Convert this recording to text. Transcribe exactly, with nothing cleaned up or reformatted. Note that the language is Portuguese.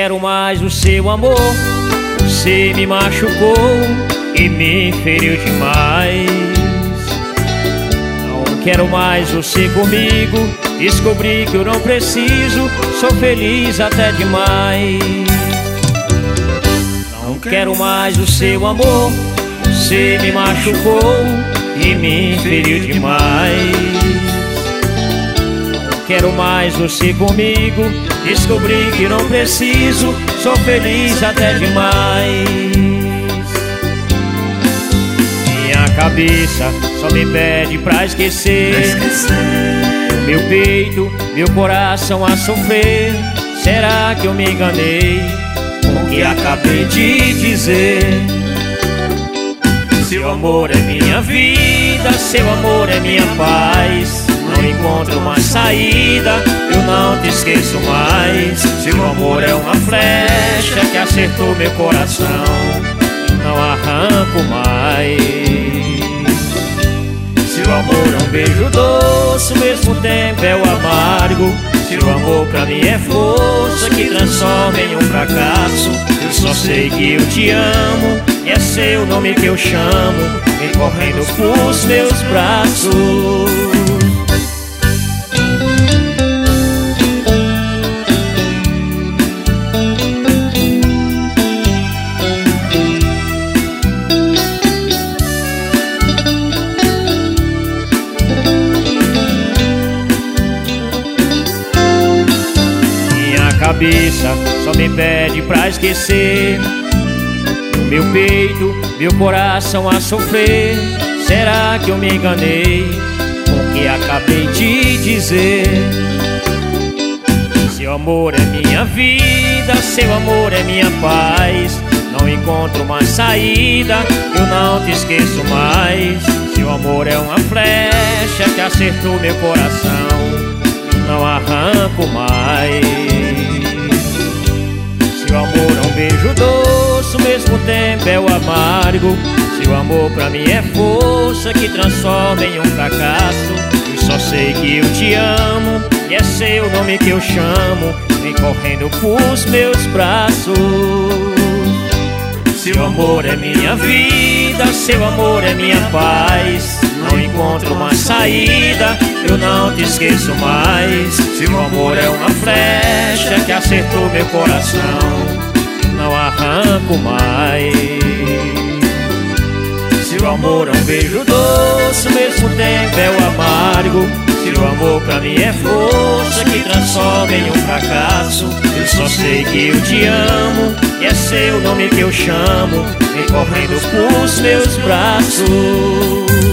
quero mais o seu amor. Você me machucou e me feriu demais. Não quero mais você comigo. Descobri que eu não preciso, sou feliz até demais. Não quero mais o seu amor. Você me machucou e me feriu demais. Não quero mais você comigo. Descobri que não preciso, sou feliz até demais. Minha cabeça só me pede pra esquecer, meu peito, meu coração a sofrer. Será que eu me enganei com o que acabei de dizer? Seu amor é minha vida, seu amor é minha paz. Não encontro mais saída, eu não te esqueço mais. Seu amor é uma flecha que acertou meu coração, não arranco mais. Seu amor é um beijo doce, ao mesmo tempo é o amargo. Seu amor pra mim é força que transforma em um fracasso. Eu só sei que eu te amo e é seu nome que eu chamo, vem correndo pros meus braços. Cabeça só me pede pra esquecer, meu peito, meu coração a sofrer. Será que eu me enganei com o que acabei de dizer? Seu amor é minha vida, seu amor é minha paz. Não encontro mais saída, eu não te esqueço mais. Seu amor é uma flecha que acertou meu coração, não arranco mais. Seu amor é um beijo doce, ao mesmo tempo é o amargo. Seu amor pra mim é força que transforma em um fracasso. Eu só sei que eu te amo e é seu nome que eu chamo, vem correndo pros meus braços. Seu amor é minha vida, seu amor é minha paz. Não encontro mais saída, eu não te esqueço mais. Seu amor é uma flecha que acertou meu coração, não arranco mais. Seu amor é um beijo doce, ao mesmo tempo é o amargo. Seu amor pra mim é força que transforma em um fracasso. Eu só sei que eu te amo e é seu nome que eu chamo, vem correndo pros meus braços.